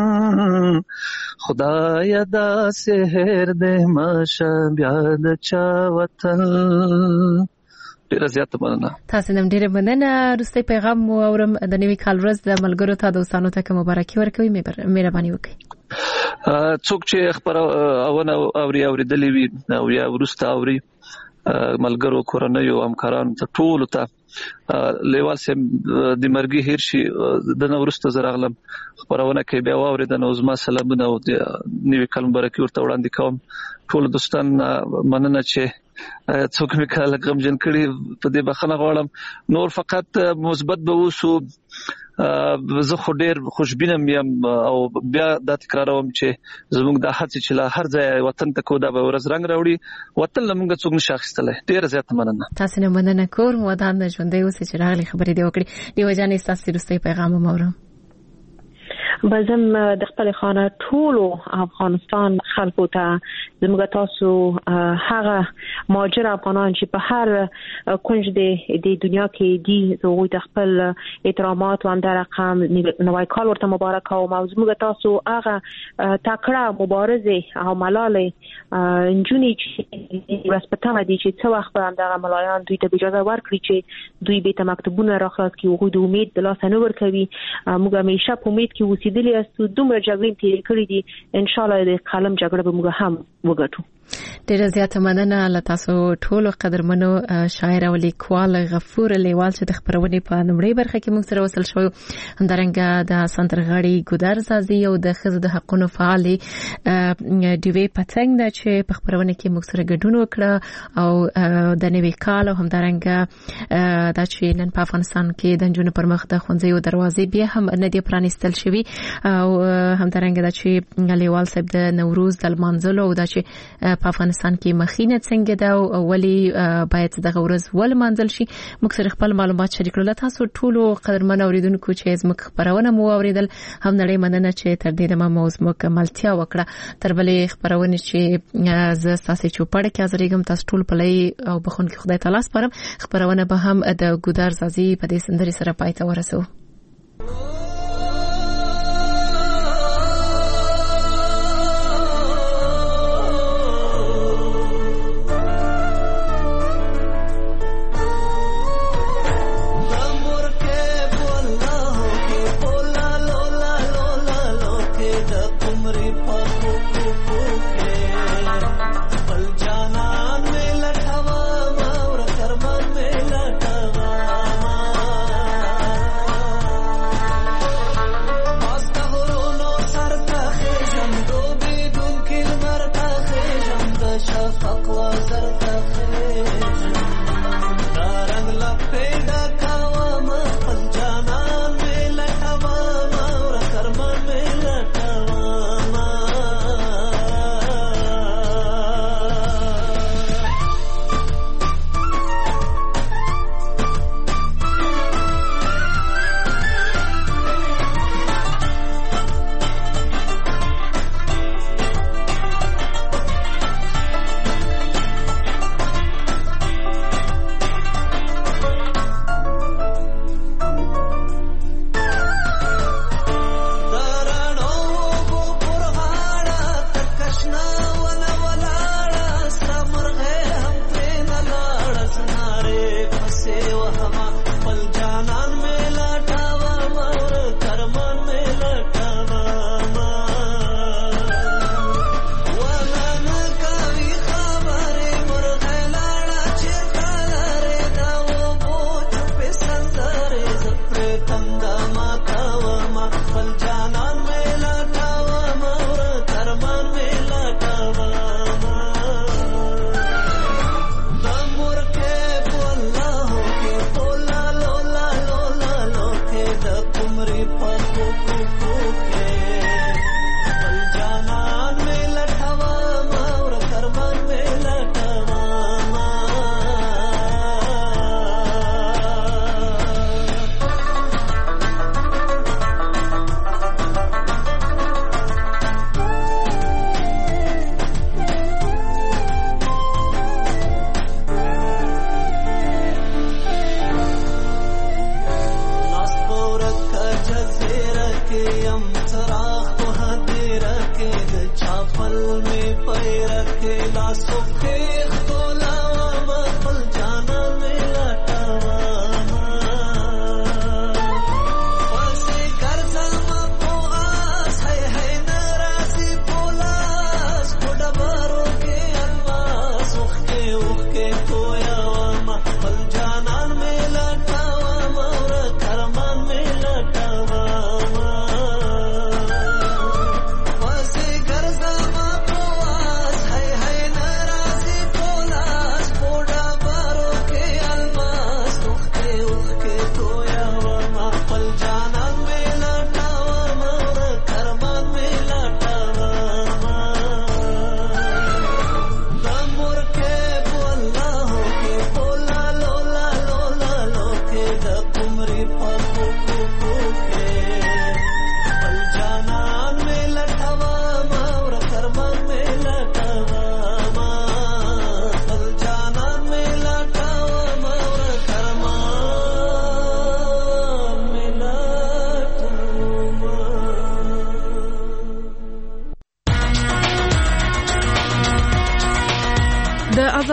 خدایا دا سحر دې ماشه بیا د چا وطن. ډیره زیاته مننه تاسو نن ډیره مننه رسته پیغام مو اورم د نوي کال ورځ د ملګرو ته دوستانو ته مبارکي ورکوي مهرباني وکړئ. څوک چې خبرونه اوري اوریدلې وي او یا ورسته اوري ملګرو کورنیو همکارانو ته ټول ته لیوال سم د مرګي هیر شي د نورسته زراغلم خبرونه کې بیا واورید نو زما سلامونه او د نیو کال مبارکي ورته وړاندې کوم. ټول دوستان مننه چې څوک مې کله غمجن کړي په دې بخښنه غواړم. نور فقط مثبت به وسو زه خو ډیر خوشبینم یم او بیا دا تکراروم چې زموږ د هڅې چې لا هر ځای وطن ته کو دا به ورځ رنگ راوړي وطن لمونږ څوک نشي اخیستلای. ډیر زیات مننه. تاسو نه مننه کوم ودان ژوندې اوسې چې راغلي خبرې دی وکړي. دیو جانې تاسو رسې پیغام مورم. بزم د خپل خانه ټول افغانستان خلکو ته زموږ تاسو هغه ماجر افغانان چې په هر کونج د دنیا کې دي زه د خپل احترامات و هم در رقم نوای کال ورته مبارک او زموږ تاسو هغه تکړه مبارزه او ملالې انجونی چې رسپټانه دي چې څو وخت هم دغه ملایان دوی ته اجازه ورکړي چې دوی به ته مکتوبونه راخلاص کړي او د امید د لاس نه ورکوي. موږ همیشه په امید کې اوسېدلي یو دومره جګړې تیر کړې دي ان شاء الله د قلم جګړه به موږ هم وګټو. ډیره زیاته مننه له تاسو ټولو قدرمنو شاعر او لیکوال غفور لیوال چې د خبرونې په نومړي برخه کې موږ سره وصل شوی. همدارنګه د سندرغاړي ګودر زازي او د ښځو د حقونو فعال دیوی پتنګ د چې په خبرونه کې موږ سره ګډون وکړه او د نوي کال او همدارنګه د چې نن په افغانستان کې د جنونو پر مخ د خونځيو دروازې بیا هم نه دی پرانیستل شوی او همدارنګه د چې لیوال صاحب د نوروز د منځلو او د چې په افغانستان کې مخینه څنګه دا او ولی باید دغه ورځ ول منځل شي. موږ سره خپل معلومات شریک کړل. تاسو ټولو قدرمن اوریدونکو چې زموږ خبرونه مو اوریدل هم نړۍ مننه چې تر دې دمه موضوع مکملتیا وکړه. تر بلې خبرونه چې زه تاسو چوپړ کې حاضرېږم تاسو ټول په لای او بخون کې خدای تعالی سپارم. خبرونه به هم د ګودر زازي په دې سندري سره پای ته ورسو.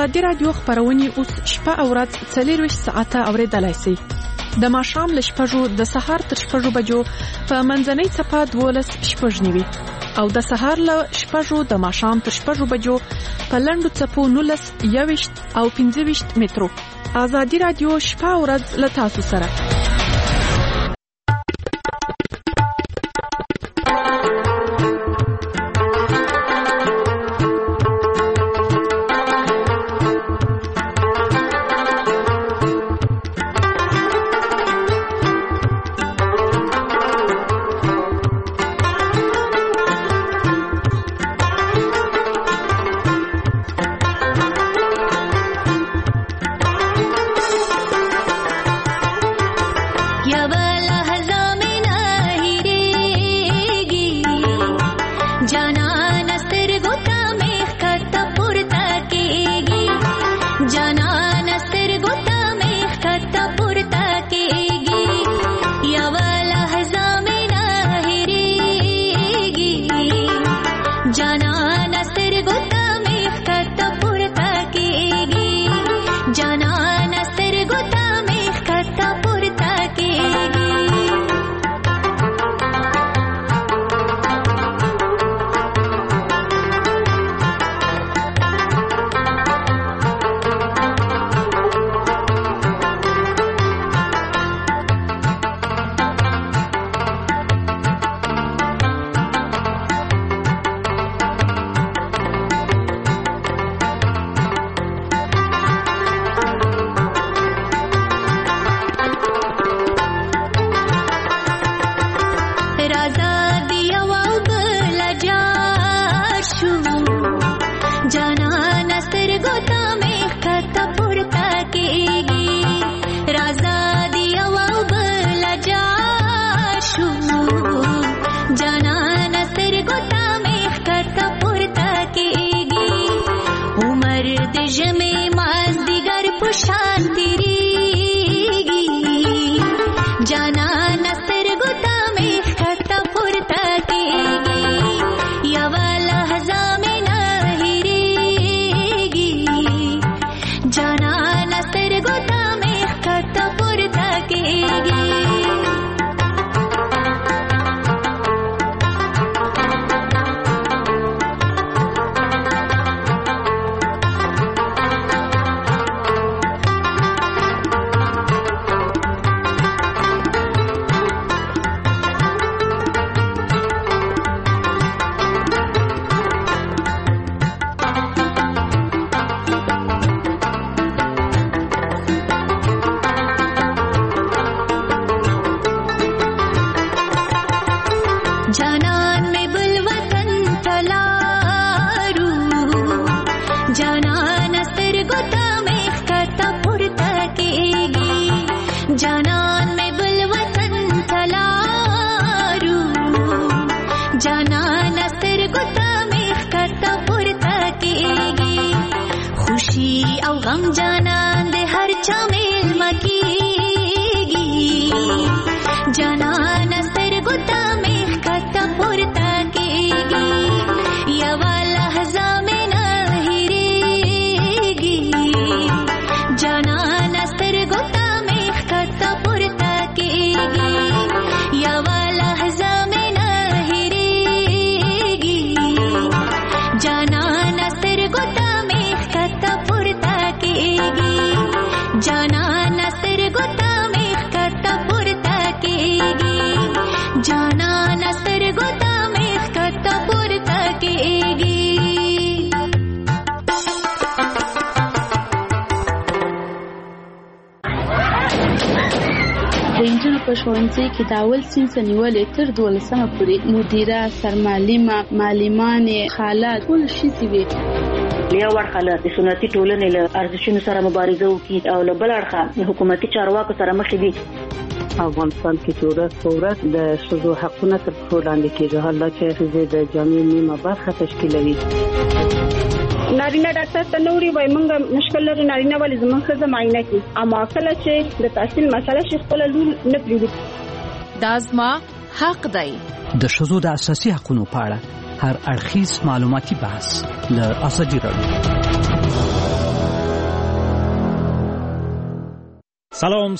ازادي رادیو خبرونه اوس شپه او ورځ څلور ساعته اوریدلای شئ. د ماښام له شپږو د سهار تر شپږو بجو په منځنۍ څپه دولس شپږ نیوي او د سهار له شپږو د ماښام تر شپږو بجو په لنډو څپو نولس یوویشت او پنځه ویشت مترو. ازادي رادیو شپه او ورځ له تاسو سره. ښوونځي کې د اول صنف نیولې تر دولسمه پورې مدیره سرمعلمه معلمانې حالات ټول شي وي. یو ورخاله د سنتي ټولنې له ارزښتونو سره مبارزه وکړي او له بل اړخه د حکومتي چارواکو سره مخ دي. افغانستان کې ټولنه ثورت د شذو حقونه تر څو لاندې کېږي، حالات چې د جامعې نیمه برخه تشکیلوي. نارینه ډاکټر ته نوري وای مونږ مشکل لري نارینه ولې زموږ ښځه معاینه کوي، اما کله چې د تحصیل مسله شي خپل لور نه پریږدي. دا زما حق دی. د شذو د اساسي حقوقو په اړه هر اړخیز معلوماتي بحث له ازادي رادیو. سلام